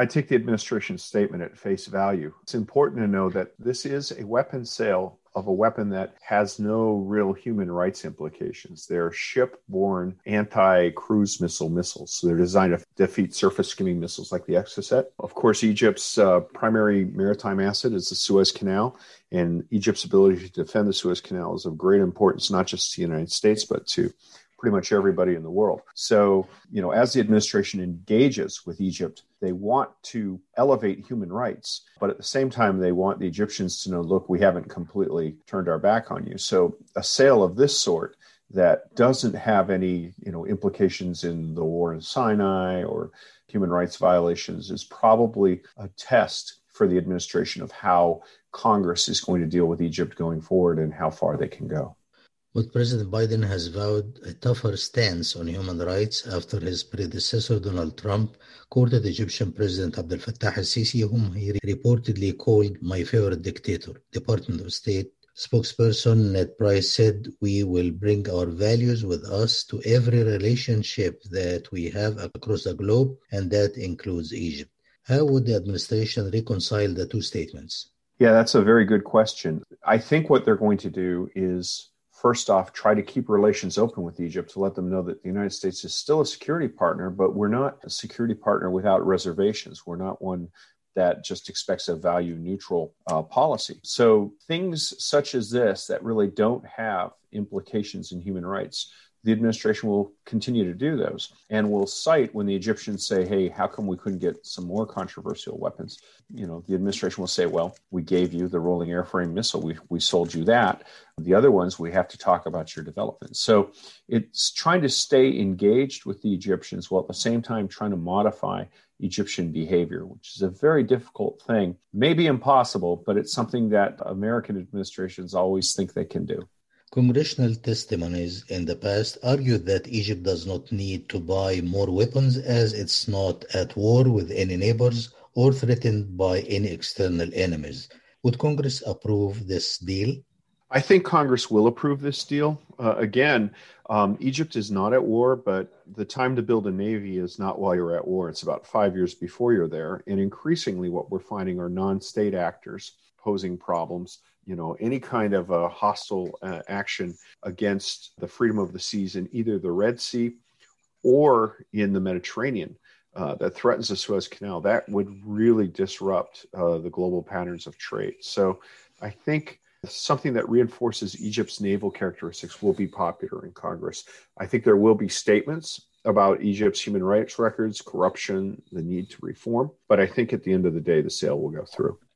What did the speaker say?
I take the administration's statement at face value. It's important to know that this is a weapon sale of a weapon that has no real human rights implications. They're ship-borne anti-cruise missiles. So they're designed to defeat surface-skimming missiles like the Exocet. Of course, Egypt's primary maritime asset is the Suez Canal, and Egypt's ability to defend the Suez Canal is of great importance, not just to the United States, but to pretty much everybody in the world. So, as the administration engages with Egypt, they want to elevate human rights, but at the same time, they want the Egyptians to know, look, we haven't completely turned our back on you. So a sale of this sort that doesn't have any, implications in the war in Sinai or human rights violations is probably a test for the administration of how Congress is going to deal with Egypt going forward and how far they can go. But President Biden has vowed a tougher stance on human rights after his predecessor, Donald Trump, courted Egyptian President Abdel Fattah al-Sisi, whom he reportedly called my favorite dictator. Department of State spokesperson Ned Price said, "We will bring our values with us to every relationship that we have across the globe, and that includes Egypt." How would the administration reconcile the two statements? Yeah, that's a very good question. I think what they're going to do is, first off, try to keep relations open with Egypt to let them know that the United States is still a security partner, but we're not a security partner without reservations. We're not one that just expects a value-neutral policy. So things such as this that really don't have implications in human rights, the administration will continue to do those and will cite when the Egyptians say, hey, how come we couldn't get some more controversial weapons? The administration will say, well, we gave you the rolling airframe missile. We sold you that. The other ones, we have to talk about your development. So it's trying to stay engaged with the Egyptians while at the same time trying to modify Egyptian behavior, which is a very difficult thing. Maybe impossible, but it's something that American administrations always think they can do. Congressional testimonies in the past argued that Egypt does not need to buy more weapons as it's not at war with any neighbors or threatened by any external enemies. Would Congress approve this deal? I think Congress will approve this deal. Egypt is not at war, but the time to build a navy is not while you're at war. It's about 5 years before you're there. And increasingly what we're finding are non-state actors posing problems. Any kind of a hostile action against the freedom of the seas in either the Red Sea or in the Mediterranean that threatens the Suez Canal, that would really disrupt the global patterns of trade. So I think something that reinforces Egypt's naval characteristics will be popular in Congress. I think there will be statements about Egypt's human rights records, corruption, the need to reform. But I think at the end of the day, the sale will go through.